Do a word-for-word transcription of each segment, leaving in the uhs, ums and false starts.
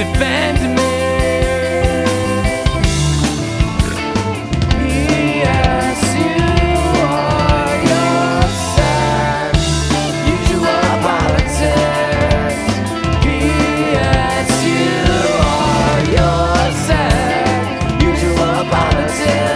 defend me. Yes, you are yourself, usual politics. Yes, you are yourself, usual politics.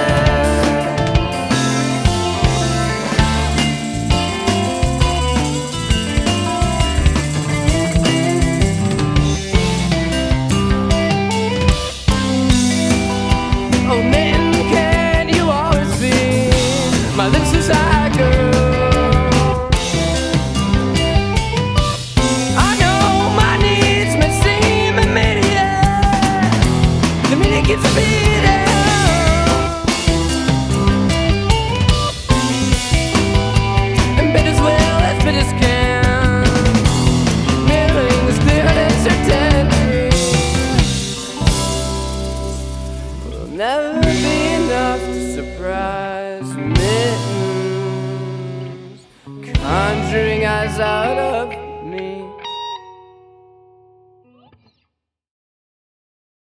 Oh man, can you always see my lips as I go? I know my needs may seem immediate, the minute gets beaten. And bid as well as bid as can, mirroring this clear uncertainty. Will never be enough to surprise mittens, conjuring eyes out of